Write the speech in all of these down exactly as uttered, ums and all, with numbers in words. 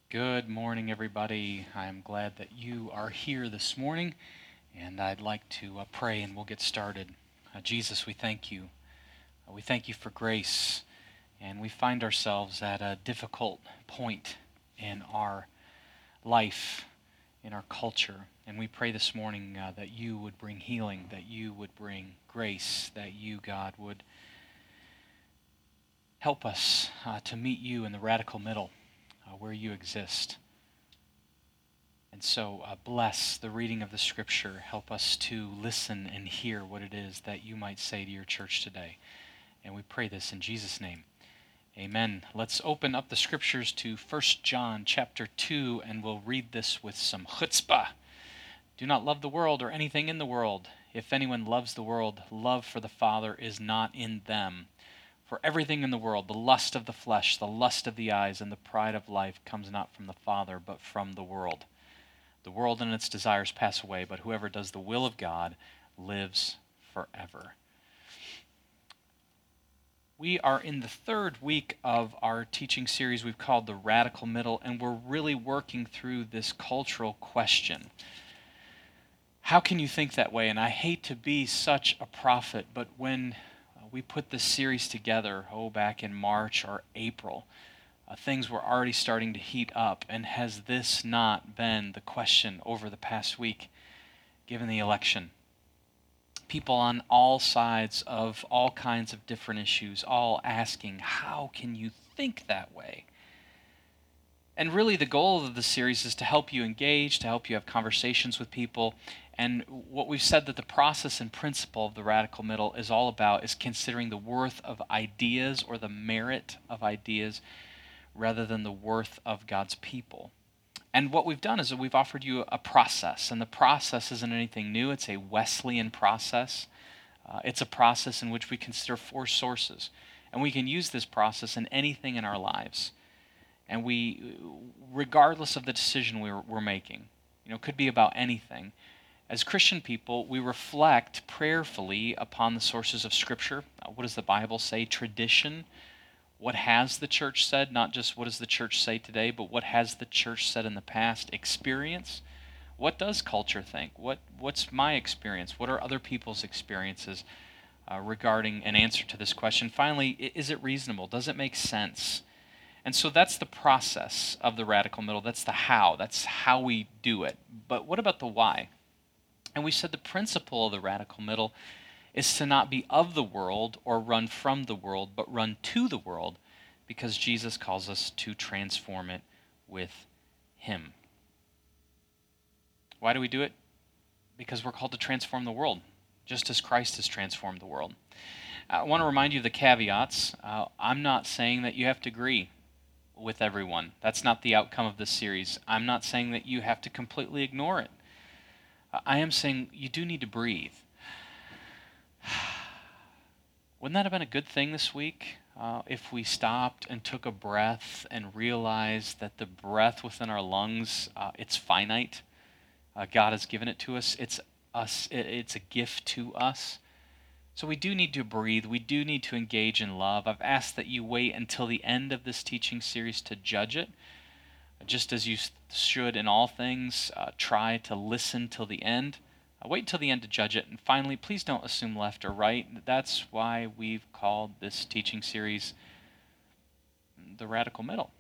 Good morning, everybody. I'm glad that you are here this morning, and I'd like to uh, pray and we'll get started. Uh, Jesus, we thank you. Uh, we thank you for grace, and we find ourselves at a difficult point in our life, in our culture, and we pray this morning uh, that you would bring healing, that you would bring grace, that you, God, would help us uh, to meet you in the radical middle uh, where you exist. And so uh, bless the reading of the Scripture. Help us to listen and hear what it is that you might say to your church today. And we pray this in Jesus' name. Amen. Let's open up the Scriptures to First John chapter two, and we'll read this with some chutzpah. Do not love the world or anything in the world. If anyone loves the world, love for the Father is not in them. For everything in the world, the lust of the flesh, the lust of the eyes, and the pride of life comes not from the Father, but from the world. The world and its desires pass away, but whoever does the will of God lives forever. We are in the third week of our teaching series we've called The Radical Middle, and we're really working through this cultural question. How can you think that way? And I hate to be such a prophet, but when we put this series together, oh, back in March or April, Uh, things were already starting to heat up, and has this not been the question over the past week, given the election? People on all sides of all kinds of different issues, all asking, how can you think that way? And really the goal of the series is to help you engage, to help you have conversations with people, and what we've said that the process and principle of the radical middle is all about is considering the worth of ideas or the merit of ideas rather than the worth of God's people. And what we've done is that we've offered you a process, and the process isn't anything new. It's a Wesleyan process. Uh, it's a process in which we consider four sources, and we can use this process in anything in our lives. And we, regardless of the decision we're, we're making, you know, it could be about anything. As Christian people, we reflect prayerfully upon the sources of Scripture. Uh, what does the Bible say? Tradition. What has the church said? Not just what does the church say today, but what has the church said in the past? Experience. What does culture think? What What's my experience? What are other people's experiences uh, regarding an answer to this question? Finally, is it reasonable? Does it make sense? And so that's the process of the radical middle. That's the how. That's how we do it. But what about the why? And we said the principle of the radical middle is to not be of the world or run from the world, but run to the world, because Jesus calls us to transform it with Him. Why do we do it? Because we're called to transform the world, just as Christ has transformed the world. I want to remind you of the caveats. Uh, I'm not saying that you have to agree with everyone. That's not the outcome of this series. I'm not saying that you have to completely ignore it. Uh, I am saying you do need to breathe. Wouldn't that have been a good thing this week uh, if we stopped and took a breath and realized that the breath within our lungs, uh, it's finite. Uh, God has given it to us. It's us. It, it's a gift to us. So we do need to breathe. We do need to engage in love. I've asked that you wait until the end of this teaching series to judge it. Just as you should in all things, uh, try to listen till the end. Uh, wait until the end to judge it. And finally, please don't assume left or right. That's why we've called this teaching series The Radical Middle.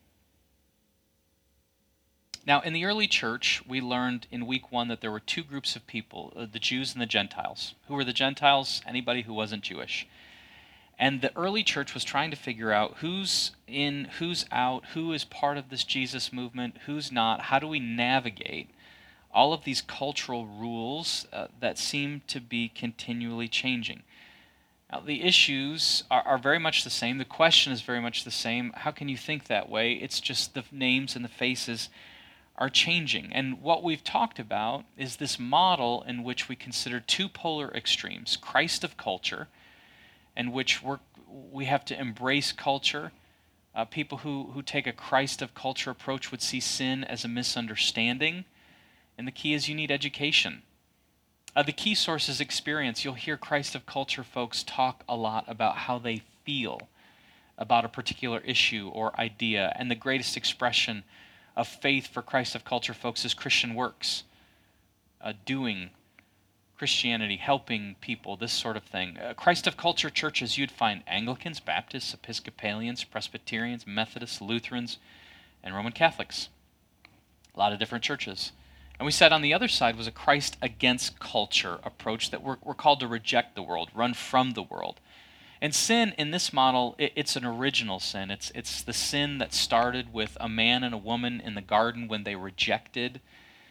Now, in the early church, we learned in week one that there were two groups of people, uh, the Jews and the Gentiles. Who were the Gentiles? Anybody who wasn't Jewish. And the early church was trying to figure out who's in, who's out, who is part of this Jesus movement, who's not. How do we navigate all of these cultural rules uh, that seem to be continually changing? Now, the issues are, are very much the same. The question is very much the same. How can you think that way? It's just the names and the faces are changing. And what we've talked about is this model in which we consider two polar extremes: Christ of culture, in which we're, we have to embrace culture. Uh, people who, who take a Christ of culture approach would see sin as a misunderstanding. And the key is you need education. Uh, the key source is experience. You'll hear Christ of culture folks talk a lot about how they feel about a particular issue or idea. And the greatest expression of faith for Christ of culture folks is Christian works, uh, doing Christianity, helping people, this sort of thing. Uh, Christ of culture churches, you'd find Anglicans, Baptists, Episcopalians, Presbyterians, Methodists, Lutherans, and Roman Catholics. A lot of different churches. And we said on the other side was a Christ against culture approach, that we're, we're called to reject the world, run from the world. And sin in this model, it, it's an original sin. It's, it's the sin that started with a man and a woman in the garden when they rejected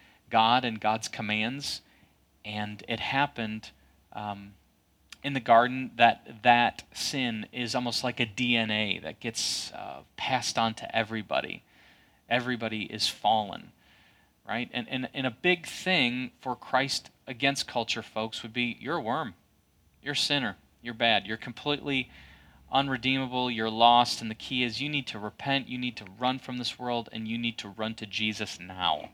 God and God's commands. And it happened um, in the garden that that sin is almost like a D N A that gets uh, passed on to everybody. Everybody is fallen, right? And, and, and a big thing for Christ against culture folks would be, you're a worm. You're a sinner. You're bad. You're completely unredeemable. You're lost. And the key is you need to repent. You need to run from this world. And you need to run to Jesus now.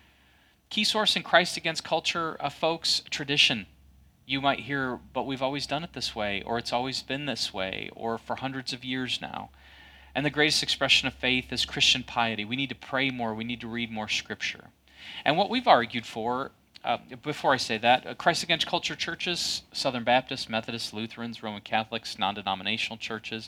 Key source in Christ against culture, uh, folks, tradition. You might hear, but we've always done it this way, or it's always been this way, or for hundreds of years now. And the greatest expression of faith is Christian piety. We need to pray more. We need to read more Scripture. And what we've argued for, uh, before I say that, uh, Christ against culture churches, Southern Baptists, Methodists, Lutherans, Roman Catholics, non-denominational churches,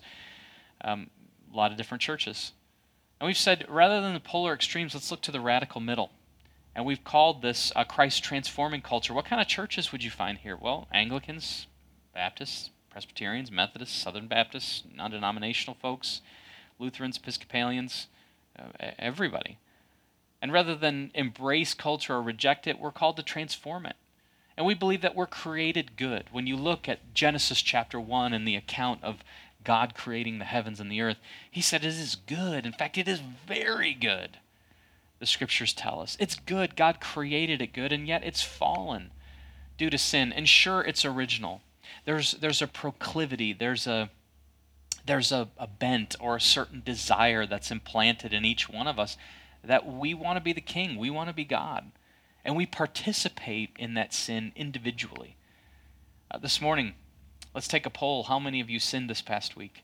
um, a lot of different churches. And we've said, rather than the polar extremes, let's look to the radical middle. And we've called this uh, Christ transforming culture. What kind of churches would you find here? Well, Anglicans, Baptists, Presbyterians, Methodists, Southern Baptists, non-denominational folks, Lutherans, Episcopalians, uh, everybody. And rather than embrace culture or reject it, we're called to transform it. And we believe that we're created good. When you look at Genesis chapter one and the account of God creating the heavens and the earth, he said it is good. In fact, it is very good. The Scriptures tell us. It's good. God created it good, and yet it's fallen due to sin. And sure, it's original. There's there's a proclivity, there's a there's a, a bent or a certain desire that's implanted in each one of us that we want to be the king, we want to be God. And we participate in that sin individually. Uh, this morning, let's take a poll. How many of you sinned this past week?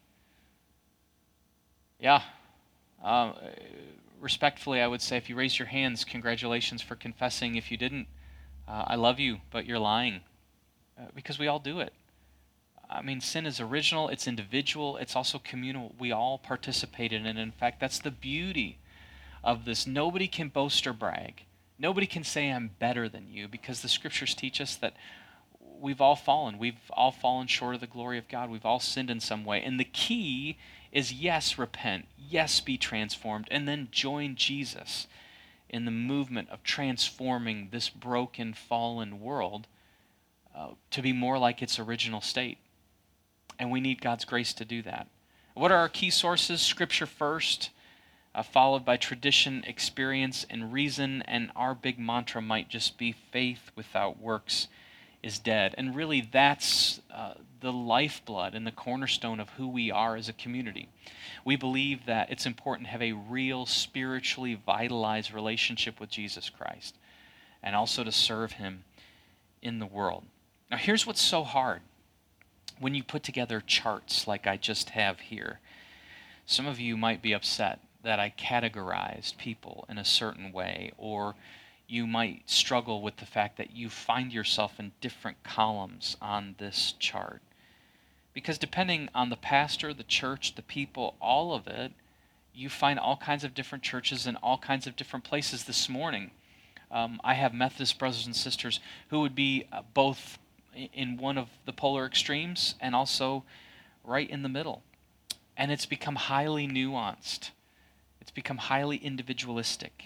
Yeah. Uh, Respectfully, I would say if you raise your hands, congratulations for confessing. If you didn't, uh, I love you, but you're lying. Uh, because we all do it. I mean, sin is original, it's individual, it's also communal. We all participate in it. In fact, that's the beauty of this. Nobody can boast or brag. Nobody can say I'm better than you, because the Scriptures teach us that we've all fallen. We've all fallen short of the glory of God. We've all sinned in some way. And the key is, yes, repent. Yes, be transformed. And then join Jesus in the movement of transforming this broken, fallen world uh, to be more like its original state. And we need God's grace to do that. What are our key sources? Scripture first, uh, followed by tradition, experience, and reason. And our big mantra might just be faith without works is dead. And really that's uh, the lifeblood and the cornerstone of who we are as a community. We believe that it's important to have a real spiritually vitalized relationship with Jesus Christ and also to serve him in the world. Now here's what's so hard. When you put together charts like I just have here, some of you might be upset that I categorized people in a certain way, or you might struggle with the fact that you find yourself in different columns on this chart. Because depending on the pastor, the church, the people, all of it, you find all kinds of different churches in all kinds of different places. This morning, um, I have Methodist brothers and sisters who would be uh, both in one of the polar extremes and also right in the middle. And it's become highly nuanced. It's become highly individualistic.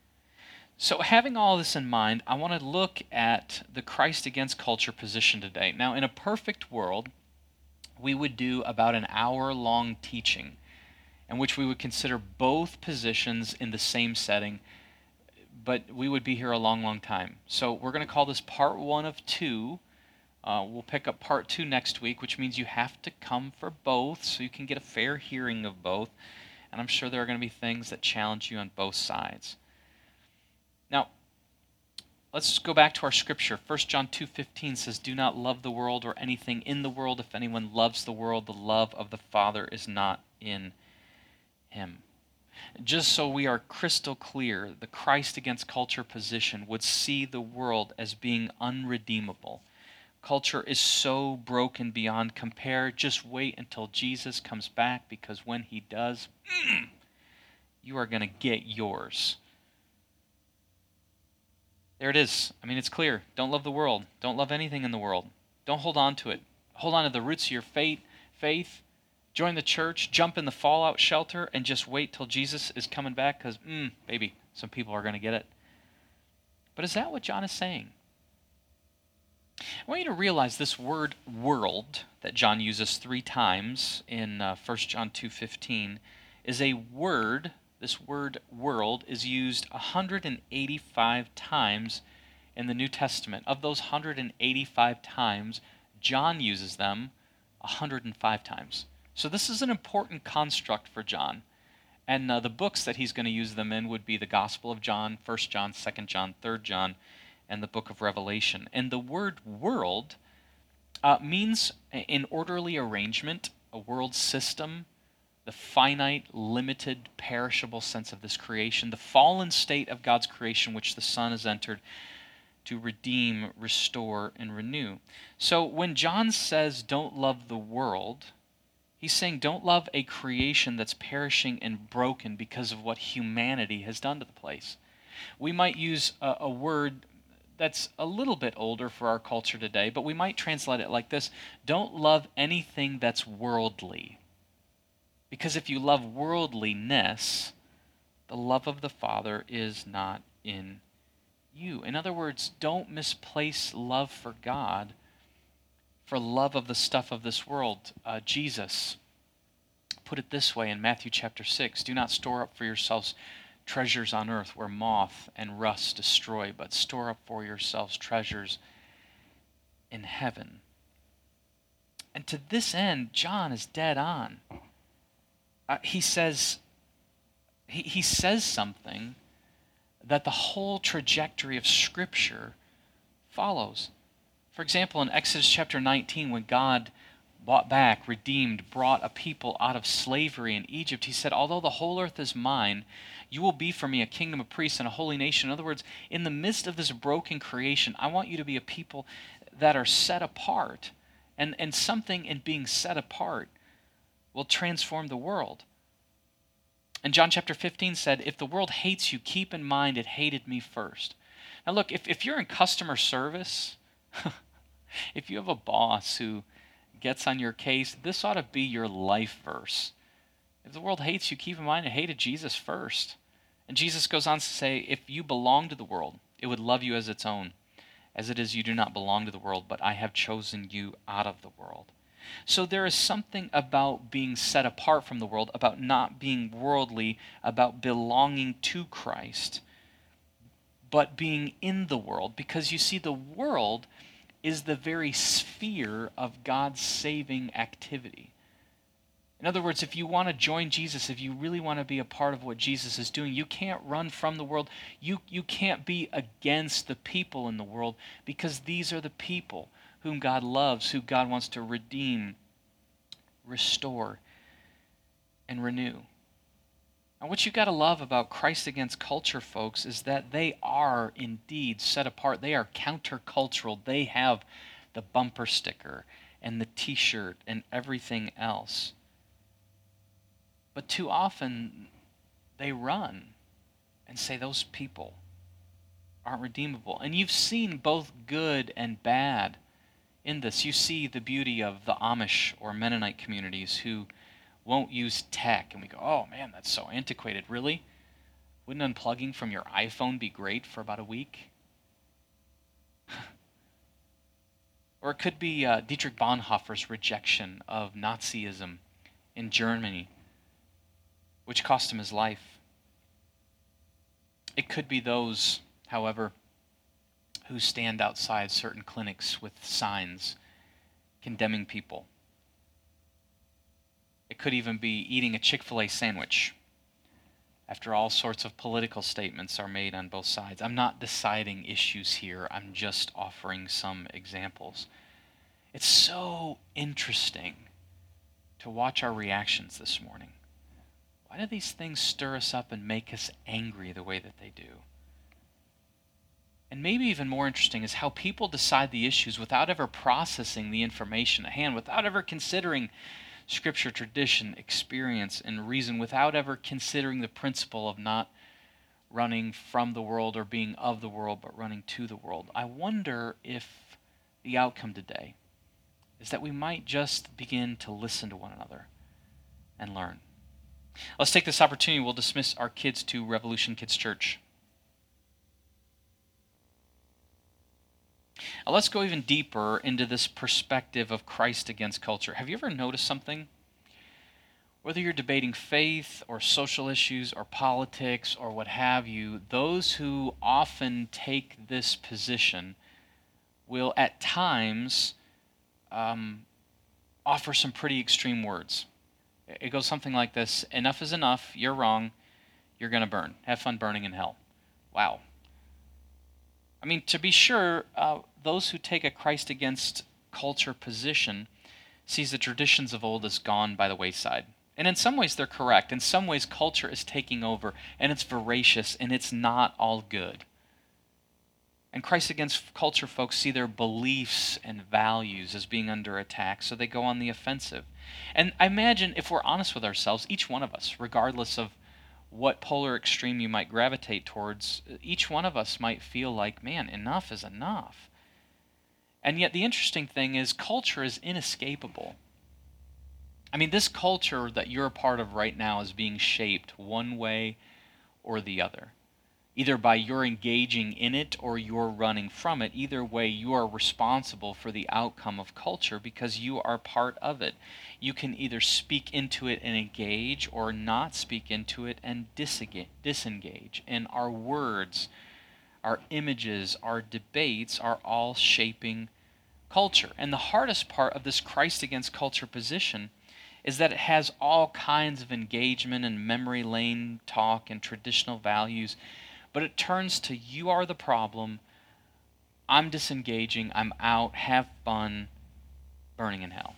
So having all this in mind, I want to look at the Christ against culture position today. Now, in a perfect world, we would do about an hour-long teaching in which we would consider both positions in the same setting, but we would be here a long, long time. So we're going to call this part one of two. Uh, we'll pick up part two next week, which means you have to come for both so you can get a fair hearing of both. And I'm sure there are going to be things that challenge you on both sides. Now, let's go back to our scripture. First John two fifteen says, "Do not love the world or anything in the world. If anyone loves the world, the love of the Father is not in him." Just so we are crystal clear, the Christ against culture position would see the world as being unredeemable. Culture is so broken beyond compare. Just wait until Jesus comes back, because when he does, mm, you are going to get yours. There it is. I mean, it's clear. Don't love the world. Don't love anything in the world. Don't hold on to it. Hold on to the roots of your faith. Faith. Join the church. Jump in the fallout shelter and just wait till Jesus is coming back, because, mm, baby, some people are going to get it. But is that what John is saying? I want you to realize this word world that John uses three times in uh, First John two fifteen is a word. This word world is used one hundred eighty-five times in the New Testament. Of those one hundred eighty-five times, John uses them one hundred five times. So this is an important construct for John. And uh, the books that he's going to use them in would be the Gospel of John, First John, Second John, Third John, and the book of Revelation. And the word world uh, means an orderly arrangement, a world system, the finite, limited, perishable sense of this creation, the fallen state of God's creation which the Son has entered to redeem, restore, and renew. So when John says don't love the world, he's saying don't love a creation that's perishing and broken because of what humanity has done to the place. We might use a, a word that's a little bit older for our culture today, but we might translate it like this: don't love anything that's worldly. Because if you love worldliness, the love of the Father is not in you. In other words, don't misplace love for God for love of the stuff of this world. Uh, Jesus put it this way in Matthew chapter six: do not store up for yourselves treasures on earth where moth and rust destroy, but store up for yourselves treasures in heaven. And to this end, John is dead on. Uh, he says he, he says something that the whole trajectory of Scripture follows. For example, in Exodus chapter nineteen, when God bought back, redeemed, brought a people out of slavery in Egypt, he said, although the whole earth is mine, you will be for me a kingdom of priests and a holy nation. In other words, in the midst of this broken creation, I want you to be a people that are set apart. And, and something in being set apart will transform the world. And John chapter fifteen said, if the world hates you, keep in mind it hated me first. Now look, if, if you're in customer service, if you have a boss who gets on your case, this ought to be your life verse. If the world hates you, keep in mind it hated Jesus first. And Jesus goes on to say, if you belong to the world, it would love you as its own. As it is, you do not belong to the world, but I have chosen you out of the world. So there is something about being set apart from the world, about not being worldly, about belonging to Christ, but being in the world. Because you see, the world is the very sphere of God's saving activity. In other words, if you want to join Jesus, if you really want to be a part of what Jesus is doing, you can't run from the world. You, you can't be against the people in the world, because these are the people whom God loves, who God wants to redeem, restore, and renew. Now, what you got to love about Christ against culture, folks, is that they are indeed set apart. They are countercultural. They have the bumper sticker and the t-shirt and everything else. But too often, they run and say those people aren't redeemable. And you've seen both good and bad in this. You see the beauty of the Amish or Mennonite communities who won't use tech. And we go, oh man, that's so antiquated. Really? Wouldn't unplugging from your iPhone be great for about a week? Or it could be uh, Dietrich Bonhoeffer's rejection of Nazism in Germany, which cost him his life. It could be those, however, who stand outside certain clinics with signs condemning people. It could even be eating a Chick-fil-A sandwich after all sorts of political statements are made on both sides. I'm not deciding issues here. I'm just offering some examples. It's so interesting to watch our reactions this morning. Why do these things stir us up and make us angry the way that they do? And maybe even more interesting is how people decide the issues without ever processing the information at hand, without ever considering Scripture, tradition, experience, and reason, without ever considering the principle of not running from the world or being of the world, but running to the world. I wonder if the outcome today is that we might just begin to listen to one another and learn. Let's take this opportunity. We'll dismiss our kids to Revolution Kids Church. Now let's go even deeper into this perspective of Christ against culture. Have you ever noticed something? Whether you're debating faith or social issues or politics or what have you, those who often take this position will at times um, offer some pretty extreme words. It goes something like this: enough is enough, you're wrong, you're going to burn. Have fun burning in hell. Wow. I mean, to be sure, uh, those who take a Christ against culture position sees the traditions of old as gone by the wayside. And in some ways they're correct. In some ways culture is taking over, and it's voracious, and it's not all good. And Christ against culture folks see their beliefs and values as being under attack, so they go on the offensive. And I imagine, if we're honest with ourselves, each one of us, regardless of what polar extreme you might gravitate towards, each one of us might feel like, man, enough is enough. And yet the interesting thing is culture is inescapable. I mean, this culture that you're a part of right now is being shaped one way or the other. Either by your engaging in it or you're running from it. Either way, you are responsible for the outcome of culture because you are part of it. You can either speak into it and engage, or not speak into it and disengage. And our words, our images, our debates are all shaping culture. And the hardest part of this Christ against culture position is that it has all kinds of engagement and memory lane talk and traditional values, but it turns to, you are the problem, I'm disengaging, I'm out, have fun, burning in hell.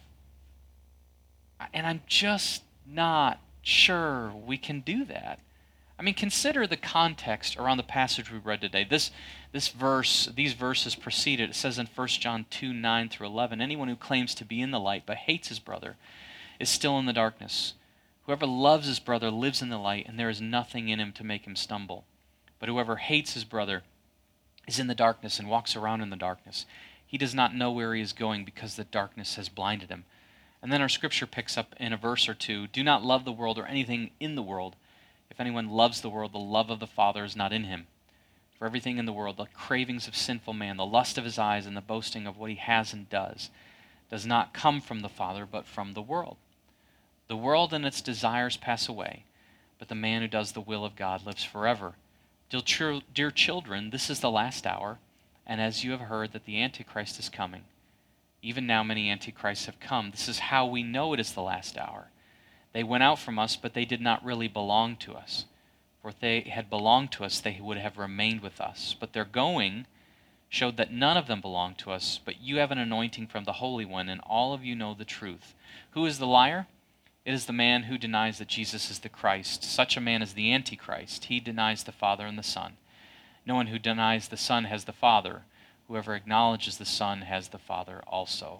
And I'm just not sure we can do that. I mean, consider the context around the passage we read today. This this verse, these verses preceded, it says in First John two, nine through eleven, anyone who claims to be in the light but hates his brother is still in the darkness. Whoever loves his brother lives in the light, and there is nothing in him to make him stumble. But whoever hates his brother is in the darkness and walks around in the darkness. He does not know where he is going because the darkness has blinded him. And then our scripture picks up in a verse or two, do not love the world or anything in the world. If anyone loves the world, the love of the Father is not in him. For everything in the world, the cravings of sinful man, the lust of his eyes, and the boasting of what he has and does, does not come from the Father, but from the world. The world and its desires pass away, but the man who does the will of God lives forever. Dear, ch- dear children, this is the last hour, and as you have heard that the Antichrist is coming, even now many Antichrists have come. This is how we know it is the last hour. They went out from us, but they did not really belong to us. For if they had belonged to us, they would have remained with us. But their going showed that none of them belonged to us, but you have an anointing from the Holy One, and all of you know the truth. Who is the liar? It is the man who denies that Jesus is the Christ. Such a man is the Antichrist. He denies the Father and the Son. No one who denies the Son has the Father. Whoever acknowledges the Son has the Father also.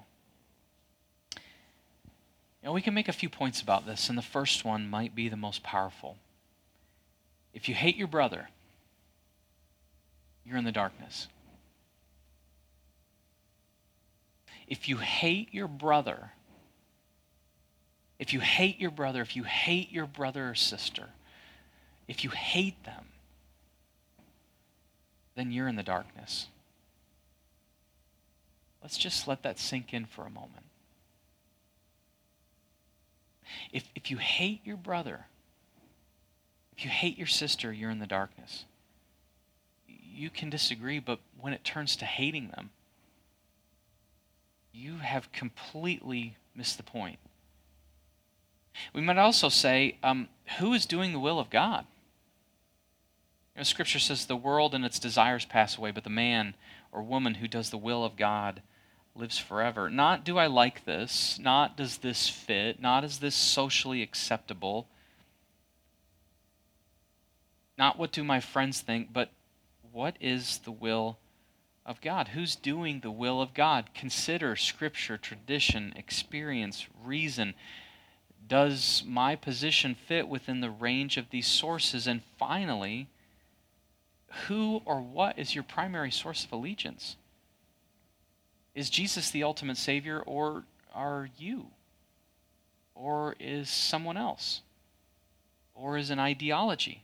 You know, we can make a few points about this, and the first one might be the most powerful. If you hate your brother, you're in the darkness. If you hate your brother, if you hate your brother, if you hate your brother or sister, if you hate them, then you're in the darkness. Let's just let that sink in for a moment. If, if you hate your brother, if you hate your sister, you're in the darkness. You can disagree, but when it turns to hating them, you have completely missed the point. We might also say, um, who is doing the will of God? You know, Scripture says the world and its desires pass away, but the man or woman who does the will of God lives forever. Not do I like this, not does this fit, not is this socially acceptable, Not what do my friends think, but what is the will of God? Who's doing the will of God? Consider scripture, tradition, experience, reason. Does my position fit within the range of these sources? And finally, who or what is your primary source of allegiance? Is Jesus the ultimate Savior, or are you? Or is someone else? Or is an ideology?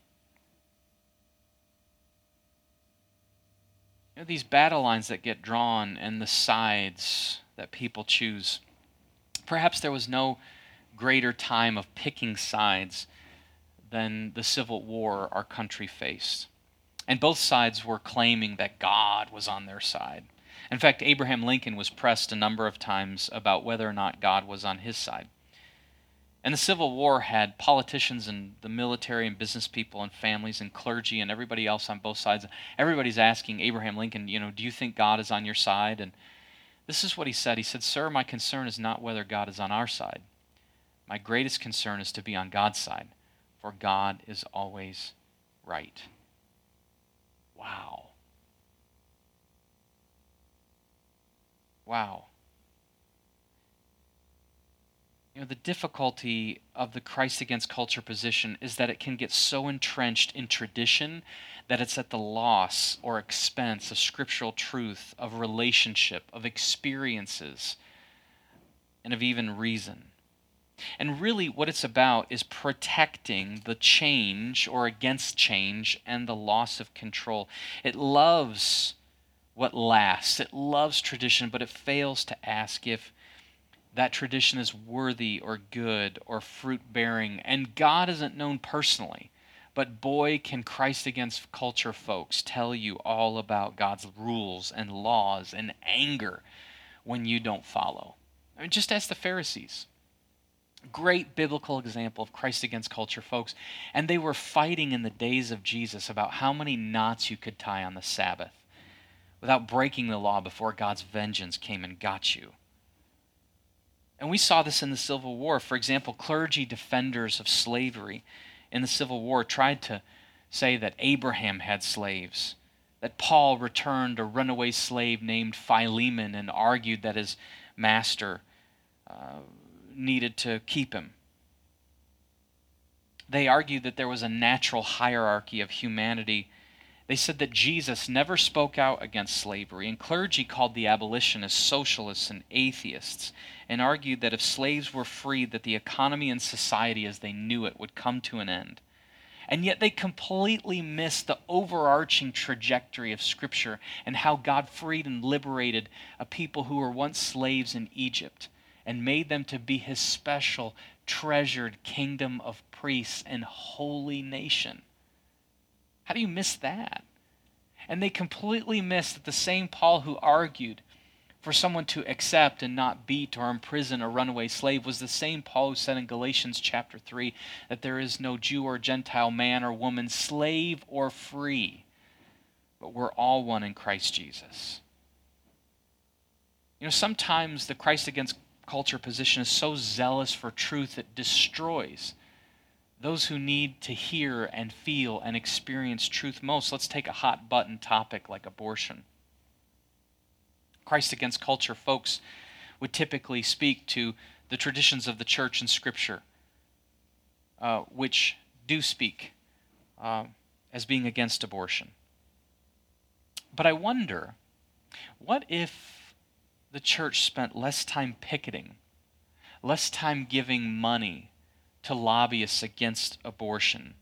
You know, these battle lines that get drawn and the sides that people choose. Perhaps there was no greater time of picking sides than the Civil War our country faced. And both sides were claiming that God was on their side. In fact, Abraham Lincoln was pressed a number of times about whether or not God was on his side. And the Civil War had politicians and the military and business people and families and clergy and everybody else on both sides. Everybody's asking Abraham Lincoln, you know, do you think God is on your side? And this is what he said. He said, "Sir, my concern is not whether God is on our side. My greatest concern is to be on God's side, for God is always right." Wow. Wow. You know, the difficulty of the Christ against culture position is that it can get so entrenched in tradition that it's at the loss or expense of scriptural truth, of relationship, of experiences, and of even reason. And really what it's about is protecting the change or against change and the loss of control. It loves what lasts. It loves tradition, but it fails to ask if that tradition is worthy or good or fruit-bearing. And God isn't known personally, but boy, can Christ against culture folks tell you all about God's rules and laws and anger when you don't follow. I mean, just ask the Pharisees. Great biblical example of Christ against culture folks. And they were fighting in the days of Jesus about how many knots you could tie on the Sabbath without breaking the law before God's vengeance came and got you. And we saw this in the Civil War. For example, clergy defenders of slavery in the Civil War tried to say that Abraham had slaves, that Paul returned a runaway slave named Philemon and argued that his master uh, needed to keep him. They argued that there was a natural hierarchy of humanity. They said that Jesus never spoke out against slavery, and clergy called the abolitionists socialists and atheists, and argued that if slaves were freed, that the economy and society as they knew it would come to an end. And yet they completely missed the overarching trajectory of Scripture and how God freed and liberated a people who were once slaves in Egypt and made them to be his special, treasured kingdom of priests and holy nation. How do you miss that? And they completely missed that the same Paul who argued for someone to accept and not beat or imprison a runaway slave was the same Paul who said in Galatians chapter three that there is no Jew or Gentile, man or woman, slave or free, but we're all one in Christ Jesus. You know, sometimes the Christ against culture position is so zealous for truth it destroys those who need to hear and feel and experience truth most. Let's take a hot button topic like abortion. Christ against culture folks would typically speak to the traditions of the church and Scripture, uh, which do speak uh, as being against abortion. But I wonder, what if the church spent less time picketing, less time giving money to lobbyists against abortion,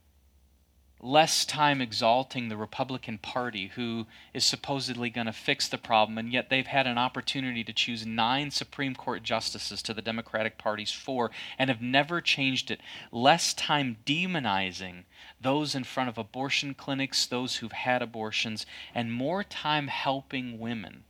less time exalting the Republican Party, who is supposedly going to fix the problem, and yet they've had an opportunity to choose nine Supreme Court justices to the Democratic Party's four and have never changed it. Less time demonizing those in front of abortion clinics, those who've had abortions, and more time helping women.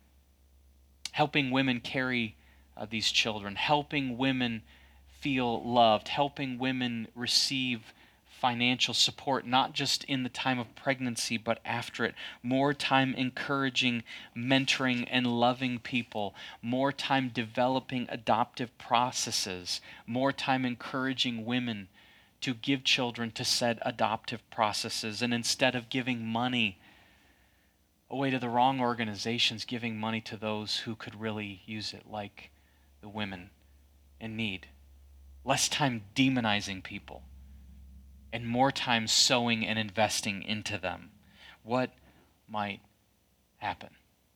Helping women carry uh, these children, helping women feel loved, helping women receive financial support, not just in the time of pregnancy, but after it. More time encouraging, mentoring, and loving people. More time developing adoptive processes. More time encouraging women to give children to said adoptive processes, and instead of giving money away to the wrong organizations, giving money to those who could really use it, like the women in need. Less time demonizing people, and more time sowing and investing into them. What might happen?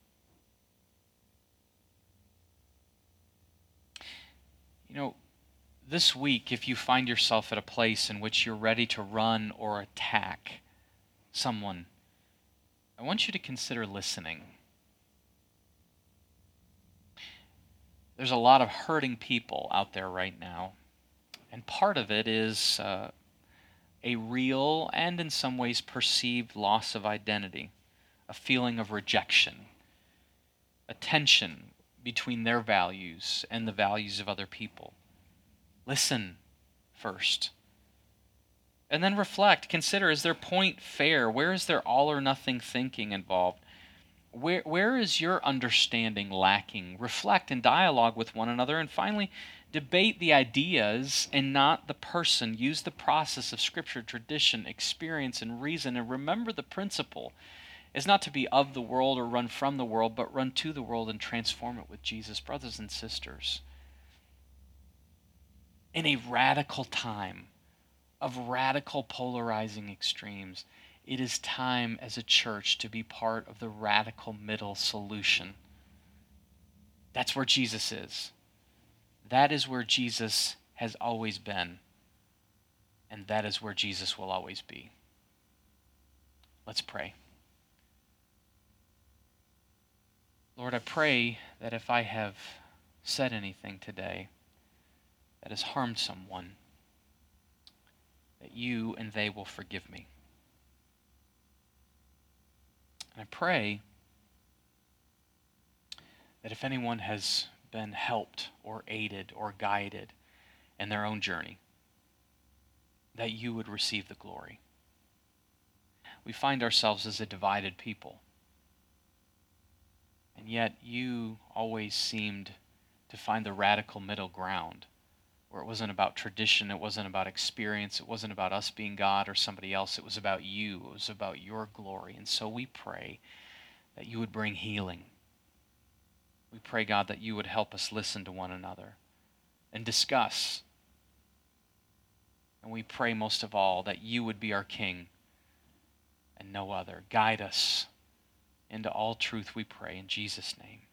You know, this week, if you find yourself at a place in which you're ready to run or attack someone, I want you to consider listening. There's a lot of hurting people out there right now, and part of it is uh, a real and in some ways perceived loss of identity, a feeling of rejection, a tension between their values and the values of other people. Listen first. And then reflect. Consider, is their point fair? Where is their all or nothing thinking involved? Where, where is your understanding lacking? Reflect and dialogue with one another. And finally, debate the ideas and not the person. Use the process of Scripture, tradition, experience, and reason. And remember, the principle is not to be of the world or run from the world, but run to the world and transform it with Jesus. Brothers and sisters, in a radical time of radical polarizing extremes, it is time as a church to be part of the radical middle solution. That's where Jesus is. That is where Jesus has always been. And that is where Jesus will always be. Let's pray. Lord, I pray that if I have said anything today that has harmed someone, that you and they will forgive me. And I pray that if anyone has been helped or aided or guided in their own journey, that you would receive the glory. We find ourselves as a divided people. And yet you always seemed to find the radical middle ground, where it wasn't about tradition, it wasn't about experience, it wasn't about us being God or somebody else, it was about you, it was about your glory. And so we pray that you would bring healing. We pray, God, that you would help us listen to one another and discuss. And we pray most of all that you would be our King and no other. Guide us into all truth, we pray in Jesus' name.